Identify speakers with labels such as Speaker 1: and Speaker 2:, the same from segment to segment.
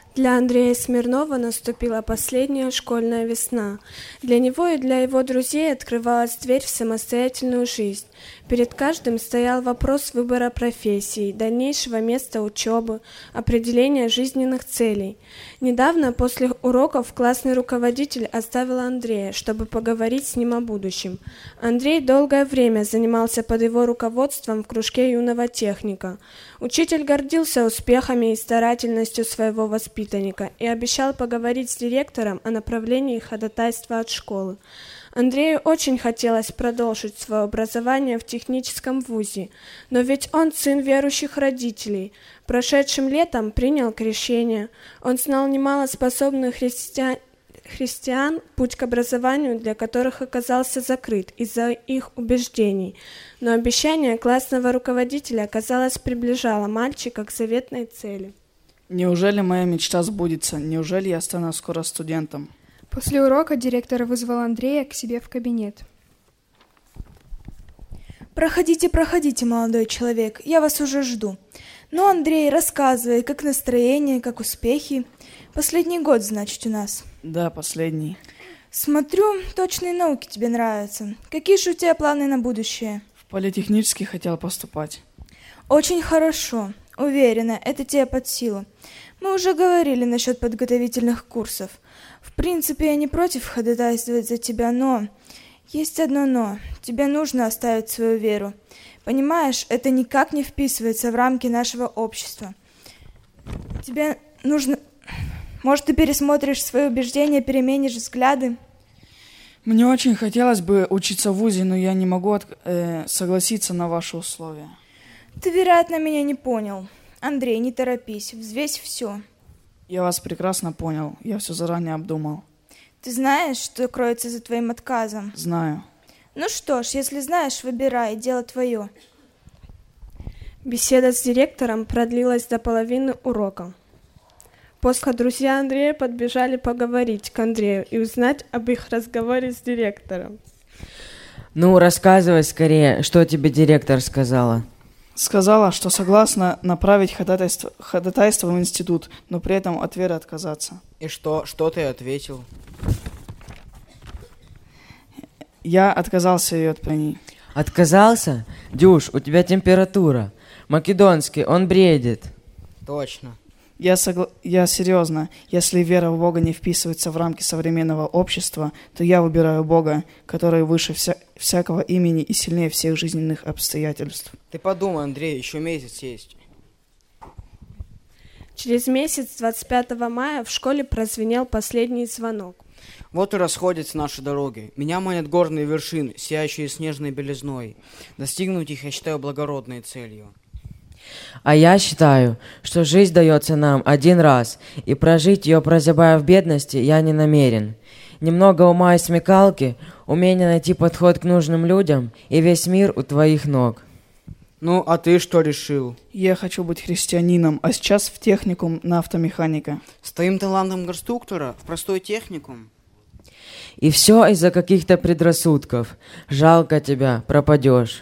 Speaker 1: Для Андрея Смирнова наступила последняя школьная весна. Для него и для его друзей открывалась дверь в самостоятельную жизнь. Перед каждым стоял вопрос выбора профессии, дальнейшего места учебы, определения жизненных целей. Недавно после уроков классный руководитель оставил Андрея, чтобы поговорить с ним о будущем. Андрей долгое время занимался под его руководством в кружке юного техника. Учитель гордился успехами и старательностью своего воспитанника и обещал поговорить с директором о направлении ходатайства от школы. Андрею очень хотелось продолжить свое образование в техническом вузе, но ведь он сын верующих родителей. Прошедшим летом принял крещение. Он знал немало способных христиан, путь к образованию для которых оказался закрыт из-за их убеждений. Но обещание классного руководителя, казалось, приближало мальчика к заветной цели.
Speaker 2: Неужели моя мечта сбудется? Неужели я стану скоро студентом?
Speaker 3: После урока директор вызвал Андрея к себе в кабинет.
Speaker 4: Проходите, молодой человек, я вас уже жду. Ну, Андрей, рассказывай, как настроение, как успехи. Последний год, значит, у нас.
Speaker 2: Да, последний.
Speaker 4: Смотрю, точные науки тебе нравятся. Какие же у тебя планы на будущее?
Speaker 2: В политехнический хотел поступать.
Speaker 4: Очень хорошо. Уверена, это тебе под силу. Мы уже говорили насчет подготовительных курсов. В принципе, я не против ходатайствовать за тебя, но... Есть одно но. Тебе нужно оставить свою веру. Понимаешь, это никак не вписывается в рамки нашего общества. Тебе нужно... Может, ты пересмотришь свои убеждения, переменишь взгляды?
Speaker 2: Мне очень хотелось бы учиться в вузе, но я не могу согласиться на ваши условия.
Speaker 4: Ты, вероятно, меня не понял. Андрей, не торопись, взвесь все.
Speaker 2: Я вас прекрасно понял, я все заранее обдумал.
Speaker 4: Ты знаешь, что кроется за твоим отказом?
Speaker 2: Знаю.
Speaker 4: Ну что ж, если знаешь, выбирай, дело твое.
Speaker 1: Беседа с директором продлилась до половины урока. После друзья Андрея подбежали поговорить к Андрею и узнать об их разговоре с директором.
Speaker 5: Ну, рассказывай скорее, что тебе директор сказала.
Speaker 2: Сказала, что согласна направить ходатайство в институт, но при этом от веры отказаться.
Speaker 6: И что ты ответил?
Speaker 2: Я отказался ее от ней.
Speaker 5: Отказался? Дюш, у тебя температура. Македонский, он бредит.
Speaker 6: Точно.
Speaker 2: Я серьезно. Если вера в Бога не вписывается в рамки современного общества, то я выбираю Бога, который выше всякого имени и сильнее всех жизненных обстоятельств.
Speaker 6: Ты подумай, Андрей, еще месяц есть.
Speaker 1: Через месяц, 25 мая, в школе прозвенел последний звонок.
Speaker 6: Вот и расходятся наши дороги. Меня манят горные вершины, сияющие снежной белизной. Достигнуть их я считаю благородной целью.
Speaker 5: А я считаю, что жизнь дается нам один раз, и прожить ее, прозябая в бедности, я не намерен. Немного ума и смекалки, умение найти подход к нужным людям, и весь мир у твоих ног.
Speaker 6: Ну, а ты что решил?
Speaker 2: Я хочу быть христианином, а сейчас в техникум на автомеханика.
Speaker 6: С твоим талантом конструктора в простой техникум?
Speaker 5: И все из-за каких-то предрассудков. Жалко тебя, пропадешь.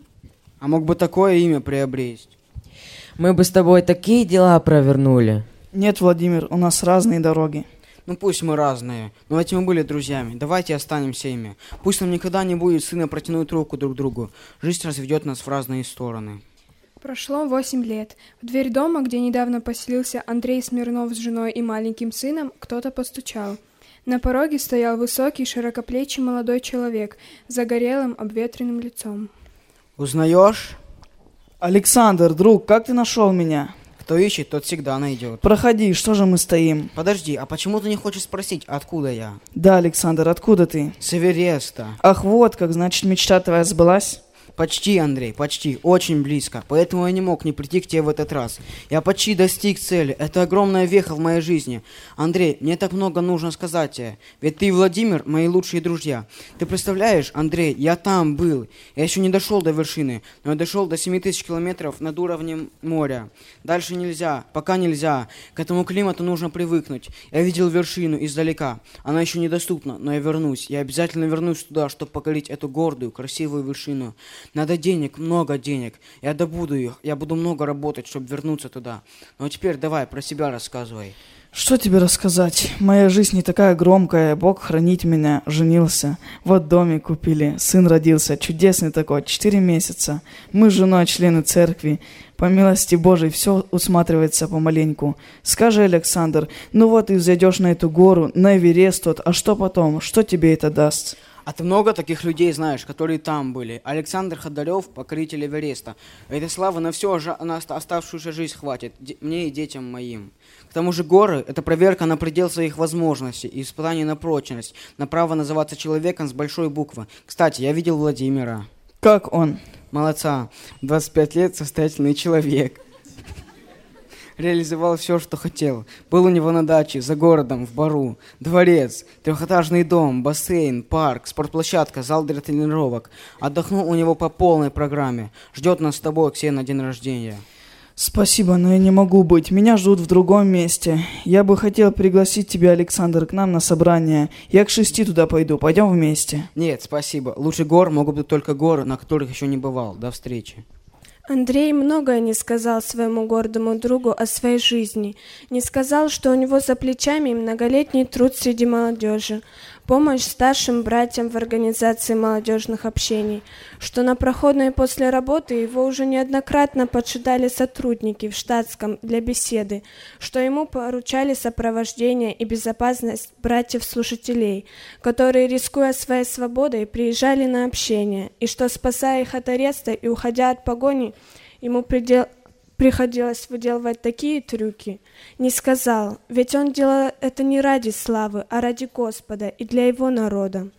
Speaker 6: А мог бы такое имя приобрести?
Speaker 5: Мы бы с тобой такие дела провернули.
Speaker 2: Нет, Владимир, у нас разные дороги.
Speaker 6: Ну пусть мы разные, но ведь мы были друзьями. Давайте останемся ими. Пусть нам никогда не будет сына протянуть руку друг другу. Жизнь разведет нас в разные стороны.
Speaker 3: Прошло 8 лет. В дверь дома, где недавно поселился Андрей Смирнов с женой и маленьким сыном, кто-то постучал. На пороге стоял высокий, широкоплечий молодой человек с загорелым, обветренным лицом.
Speaker 6: Узнаешь?
Speaker 2: Александр, друг, как ты нашел меня?
Speaker 6: Кто ищет, тот всегда найдет.
Speaker 2: Проходи, что же мы стоим?
Speaker 6: Подожди, а почему ты не хочешь спросить, откуда я?
Speaker 2: Да, Александр, откуда ты?
Speaker 6: С Эвереста.
Speaker 2: Ах, вот как, значит, мечта твоя сбылась?
Speaker 6: Почти, Андрей, почти, очень близко. Поэтому я не мог не прийти к тебе в этот раз. Я почти достиг цели. Это огромная веха в моей жизни. Андрей, мне так много нужно сказать тебе. Ведь ты и Владимир мои лучшие друзья. Ты представляешь, Андрей, я там был. Я еще не дошел до вершины, но я дошел до 7000 километров над уровнем моря. Дальше нельзя, пока нельзя. К этому климату нужно привыкнуть. Я видел вершину издалека. Она еще недоступна, но я вернусь. Я обязательно вернусь туда, чтобы покорить эту гордую, красивую вершину. Надо денег, много денег. Я добуду их. Я буду много работать, чтобы вернуться туда. Ну а теперь давай про себя рассказывай.
Speaker 2: Что тебе рассказать? Моя жизнь не такая громкая. Бог хранит меня, женился. Вот домик купили, сын родился, чудесный такой, 4 месяца. Мы с женой члены церкви. По милости Божией все усматривается помаленьку. Скажи, Александр, ну вот и взойдешь на эту гору, на Эверест тот, а что потом? Что тебе это даст?
Speaker 6: А ты много таких людей знаешь, которые там были? Александр Ходолев, покоритель Эвереста. Этой славы на всю на оставшуюся жизнь хватит, мне и детям моим. К тому же горы – это проверка на предел своих возможностей и испытание на прочность, на право называться человеком с большой буквы. Кстати, я видел Владимира.
Speaker 2: Как он?
Speaker 6: Молодца. 25 лет, состоятельный человек. Реализовал все, что хотел. Был у него на даче, за городом, в Бару. Дворец, трехэтажный дом, бассейн, парк, спортплощадка, зал для тренировок. Отдохнул у него по полной программе. Ждет нас с тобой, Ксения, на день рождения.
Speaker 2: Спасибо, но я не могу быть. Меня ждут в другом месте. Я бы хотел пригласить тебя, Александр, к нам на собрание. Я к 6 туда пойду. Пойдем вместе.
Speaker 6: Нет, спасибо. Лучше гор могут быть только горы, на которых еще не бывал. До встречи.
Speaker 1: Андрей многое не сказал своему гордому другу о своей жизни. Не сказал, что у него за плечами многолетний труд среди молодежи, помощь старшим братьям в организации молодежных общений, что на проходной после работы его уже неоднократно поджидали сотрудники в штатском для беседы, что ему поручали сопровождение и безопасность братьев-слушателей, которые, рискуя своей свободой, приезжали на общение, и что, спасая их от ареста и уходя от погони, ему приходилось выделывать такие трюки. Не сказал, ведь он делал это не ради славы, а ради Господа и для его народа.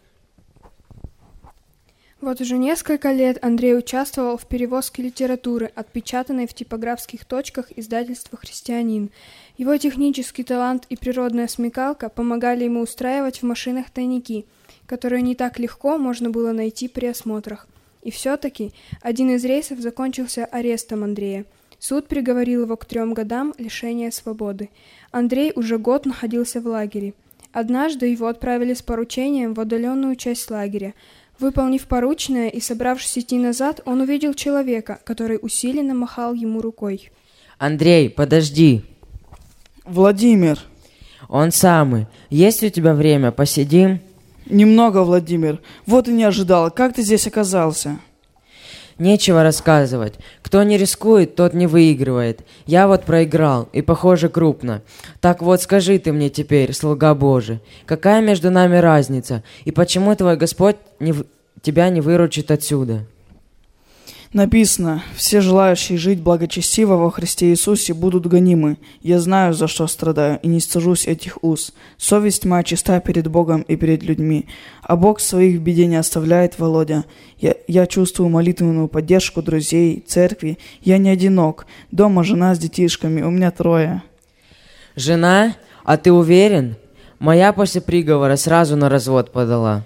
Speaker 3: Вот уже несколько лет Андрей участвовал в перевозке литературы, отпечатанной в типографских точках издательства «Христианин». Его технический талант и природная смекалка помогали ему устраивать в машинах тайники, которые не так легко можно было найти при осмотрах. И все-таки один из рейсов закончился арестом Андрея. Суд приговорил его к 3 годам лишения свободы. Андрей уже год находился в лагере. Однажды его отправили с поручением в отдаленную часть лагеря. Выполнив порученное и собравшись идти назад, он увидел человека, который усиленно махал ему рукой.
Speaker 5: Андрей, подожди.
Speaker 2: Владимир.
Speaker 5: Он самый. Есть у тебя время? Посидим?
Speaker 2: Немного, Владимир. Вот и не ожидал. Как ты здесь оказался?
Speaker 5: Нечего рассказывать. Кто не рискует, тот не выигрывает. Я вот проиграл, и, похоже, крупно. Так вот, скажи ты мне теперь, слуга Божий, какая между нами разница, и почему твой Господь тебя не выручит отсюда?
Speaker 2: Написано, все желающие жить благочестиво во Христе Иисусе будут гонимы. Я знаю, за что страдаю, и не стыжусь этих уз. Совесть моя чиста перед Богом и перед людьми. А Бог своих в беде не оставляет, Володя. Я чувствую молитвенную поддержку друзей, церкви. Я не одинок. Дома жена с детишками, у меня 3.
Speaker 5: Жена? А ты уверен? Моя после приговора сразу на развод подала.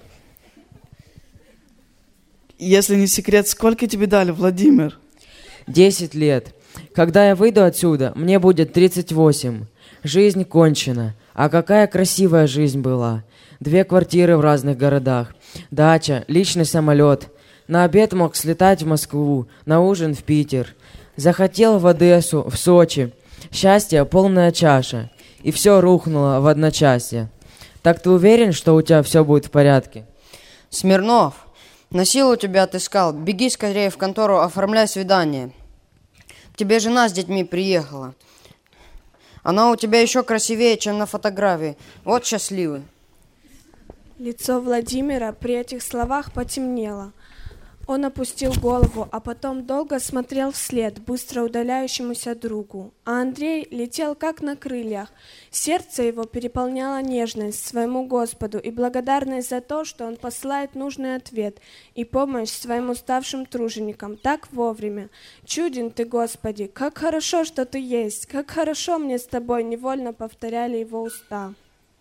Speaker 2: Если не секрет, сколько тебе дали, Владимир?
Speaker 5: 10 лет. Когда я выйду отсюда, мне будет 38. Жизнь кончена. А какая красивая жизнь была. 2 квартиры в разных городах. Дача, личный самолет. На обед мог слетать в Москву, на ужин в Питер. Захотел в Одессу, в Сочи. Счастье полная чаша. И все рухнуло в одночасье. Так ты уверен, что у тебя все будет в порядке?
Speaker 7: Смирнов, на силу тебя отыскал. Беги скорее в контору, оформляй свидание. К тебе жена с детьми приехала. Она у тебя еще красивее, чем на фотографии. Вот счастливый.
Speaker 1: Лицо Владимира при этих словах потемнело. Он опустил голову, а потом долго смотрел вслед быстро удаляющемуся другу. А Андрей летел как на крыльях. Сердце его переполняло нежность своему Господу и благодарность за то, что он посылает нужный ответ и помощь своим уставшим труженикам так вовремя. «Чуден ты, Господи! Как хорошо, что ты есть! Как хорошо мне с тобой!» — невольно повторяли его уста.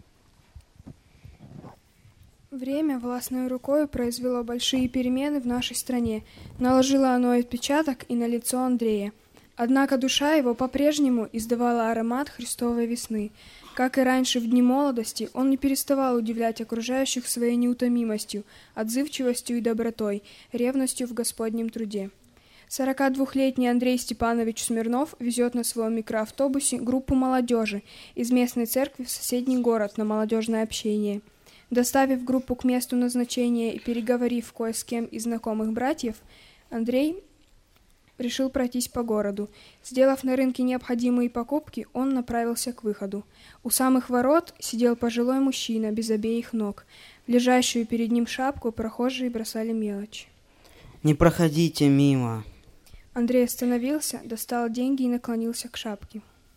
Speaker 3: Время властной рукой произвело большие перемены в нашей стране. Наложило оно отпечаток и на лицо Андрея. Однако душа его по-прежнему издавала аромат Христовой весны. Как и раньше в дни молодости, он не переставал удивлять окружающих своей неутомимостью, отзывчивостью и добротой, ревностью в Господнем труде. 42-летний Андрей Степанович Смирнов везет на своем микроавтобусе группу молодежи из местной церкви в соседний город на молодежное общение. Доставив группу к месту назначения и переговорив кое с кем из знакомых братьев, Андрей решил пройтись по городу. Сделав на рынке необходимые покупки, он направился к выходу. У самых ворот сидел пожилой мужчина без обеих ног. В лежащую перед ним шапку прохожие бросали мелочь.
Speaker 6: Не проходите мимо.
Speaker 3: Андрей остановился, достал деньги и наклонился к шапке.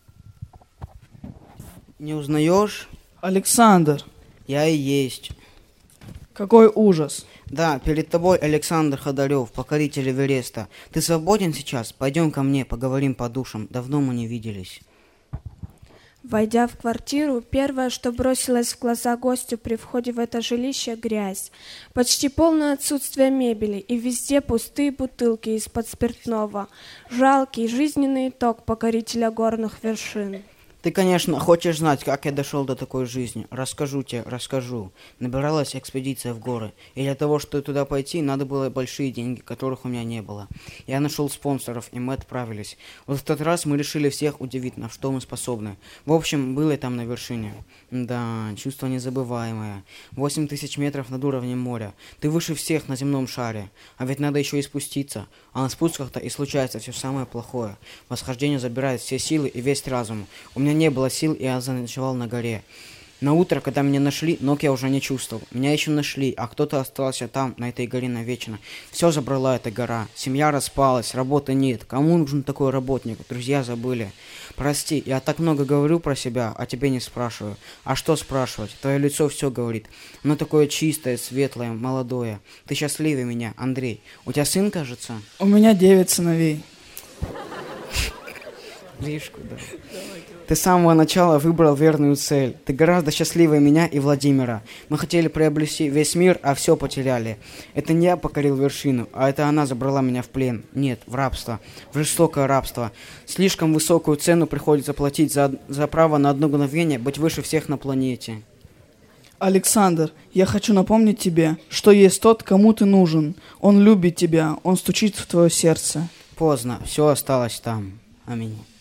Speaker 6: Не узнаешь?
Speaker 2: Александр!
Speaker 6: Я и есть.
Speaker 2: Какой ужас!
Speaker 6: Да, перед тобой Александр Ходорев, покоритель Эвереста. Ты свободен сейчас? Пойдем ко мне, поговорим по душам. Давно мы не виделись.
Speaker 1: Войдя в квартиру, первое, что бросилось в глаза гостю при входе в это жилище — грязь. Почти полное отсутствие мебели, и везде пустые бутылки из-под спиртного. Жалкий жизненный итог покорителя горных вершин.
Speaker 6: Ты, конечно, хочешь знать, как я дошел до такой жизни. Расскажу тебе, расскажу. Набиралась экспедиция в горы. И для того, чтобы туда пойти, надо было большие деньги, которых у меня не было. Я нашел спонсоров, и мы отправились. Вот в тот раз мы решили всех удивить, на что мы способны. В общем, было там на вершине. Да, чувство незабываемое. 8000 метров над уровнем моря. Ты выше всех на земном шаре. А ведь надо еще и спуститься. А на спусках-то и случается все самое плохое. Восхождение забирает все силы и весь разум. У меня не было сил, и я заночевал на горе. На утро, когда меня нашли, ног я уже не чувствовал. Меня еще нашли, а кто-то остался там, на этой горе навечно. Все забрала эта гора. Семья распалась, работы нет. Кому нужен такой работник? Друзья забыли. Прости, я так много говорю про себя, а тебе не спрашиваю. А что спрашивать? Твое лицо все говорит. Оно такое чистое, светлое, молодое. Ты счастливее меня, Андрей. У тебя сын, кажется?
Speaker 2: У меня 9 сыновей.
Speaker 6: Лишку, да. Ты с самого начала выбрал верную цель. Ты гораздо счастливее меня и Владимира. Мы хотели приобрести весь мир, а все потеряли. Это не я покорил вершину, а это она забрала меня в плен. Нет, в рабство. В жестокое рабство. Слишком высокую цену приходится платить за право на одно мгновение быть выше всех на планете.
Speaker 2: Александр, я хочу напомнить тебе, что есть тот, кому ты нужен. Он любит тебя, он стучит в твое сердце.
Speaker 6: Поздно, все осталось там. Аминь.